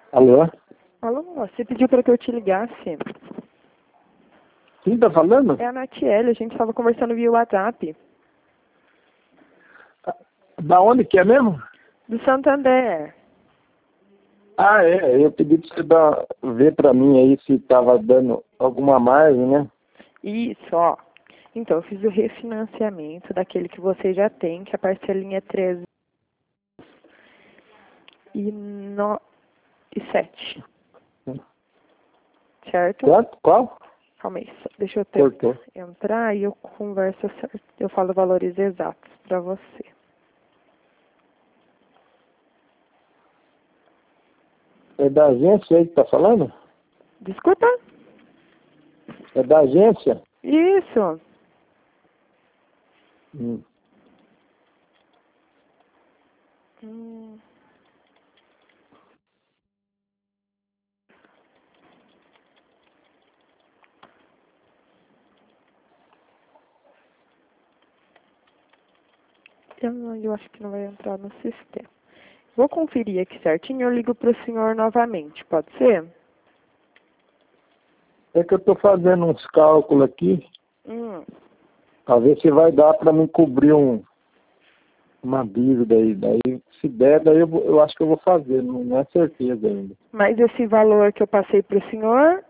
Alô? Alô, você pediu para que eu te ligasse. Quem tá falando? É a Natiele, a gente estava conversando via WhatsApp. Da onde que é mesmo? Do Santander. Ah, é. Eu pedi pra você ver pra mim aí se tava dando alguma margem, né? Isso, ó. Então, eu fiz o refinanciamento daquele que você já tem, que a parcelinha é 13,07. Certo? Quanto? Qual? Calma aí, deixa eu Cortou. entrar e eu converso certo. Eu falo valores exatos para você. É da agência aí que tá falando? Desculpa? É da agência? Isso. Hum. Hum. Eu acho que não vai entrar no sistema. Vou conferir aqui certinho e eu ligo para o senhor novamente, pode ser? É que eu tô fazendo uns cálculos aqui, pra ver se vai dar pra mim cobrir uma dívida aí. Daí, se der, daí eu acho que eu vou fazer, não é certeza ainda. Mas esse valor que eu passei para o senhor,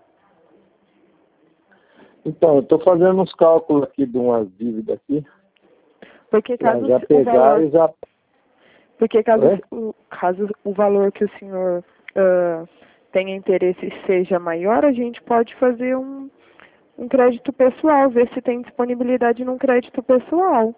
Então, eu tô fazendo uns cálculos aqui de umas dívidas aqui, porque pra caso já o pegar valor, e já... porque É? caso o valor que o senhor tenha interesse seja maior, a gente pode fazer um crédito pessoal, ver se tem disponibilidade num crédito pessoal.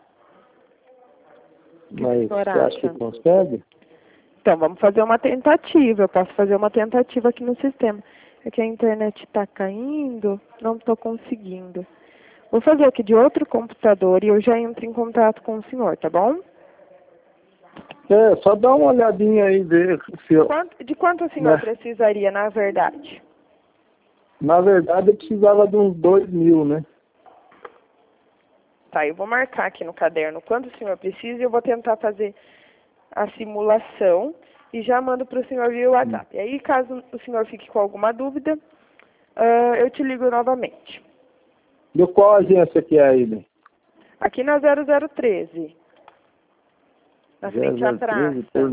O que o Mas senhor você acha que acha? consegue? Então, vamos fazer uma tentativa. Eu posso fazer uma tentativa aqui no sistema. É que a internet está caindo, não estou conseguindo. Vou fazer aqui de outro computador e eu já entro em contato com o senhor, tá bom? É, só dá uma olhadinha aí, ver se eu... De quanto o senhor Né? precisaria, na verdade? Na verdade, eu precisava de uns 2.000, né? Tá, eu vou marcar aqui no caderno quanto o senhor precisa e eu vou tentar fazer a simulação e já mando para o senhor via WhatsApp. E aí, caso o senhor fique com alguma dúvida, eu te ligo novamente. De qual agência que é aí, né? Aqui na 0013, na frente à 0013, praça.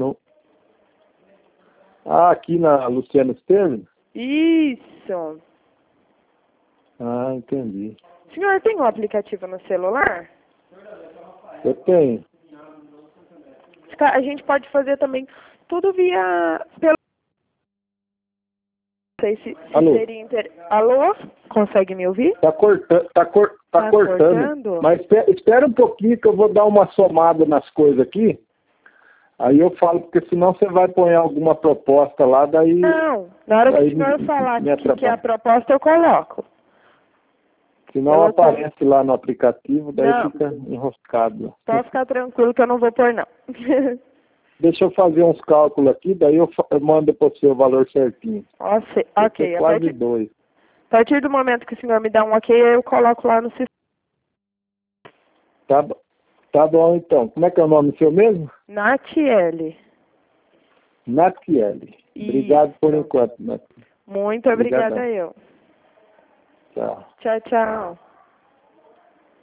Ah, aqui na Luciano Esteves? Isso. Ah, entendi. O senhor tem um aplicativo no celular? Eu tenho. A gente pode fazer também tudo pelo... Não sei se Alô? seria Alô? Consegue me ouvir? Tá cortando, tá cortando. Cortando? Mas espera um pouquinho que eu vou dar uma somada nas coisas aqui. Aí eu falo, porque senão você vai pôr alguma proposta lá, daí... Não, na hora que o Daí senhor falar me que é a atrapalha. proposta, eu coloco. Senão aparece lá no aplicativo, daí Não, fica enroscado. pode ficar tranquilo que eu não vou pôr, não. Deixa eu fazer uns cálculos aqui, daí eu mando para você o valor certinho. Ok, Quase 2. a partir do momento que o senhor me dá um ok, eu coloco lá no sistema. Tá bom, então. Como é que é o nome seu mesmo? Natiele. Natiele. Obrigado por enquanto, Natiele. Muito obrigada Obrigadão. eu. Tchau. Tchau, tchau.